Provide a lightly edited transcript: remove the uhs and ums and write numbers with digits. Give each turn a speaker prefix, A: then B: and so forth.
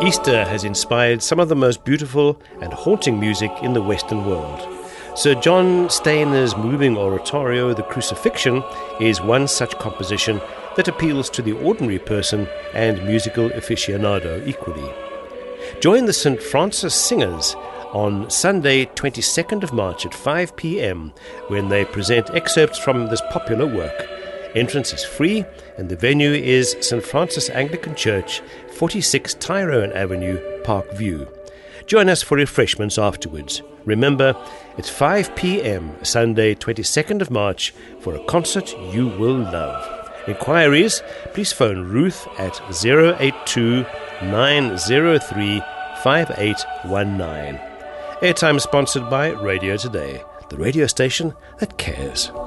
A: Easter has inspired some of the most beautiful and haunting music in the Western world. Sir John Stainer's moving oratorio, The Crucifixion, is one such composition that appeals to the ordinary person and musical aficionado equally. Join the St. Francis Singers on Sunday, 22nd of March at 5 p.m. when they present excerpts from this popular work. Entrance is free and the venue is St. Francis Anglican Church, 46 Tyrone Avenue, Park View. Join us for refreshments afterwards. Remember, it's 5 p.m. Sunday, 22nd of March for a concert you will love. Inquiries, please phone Ruth at 082 903 5819. Airtime sponsored by Radio Today, the radio station that cares.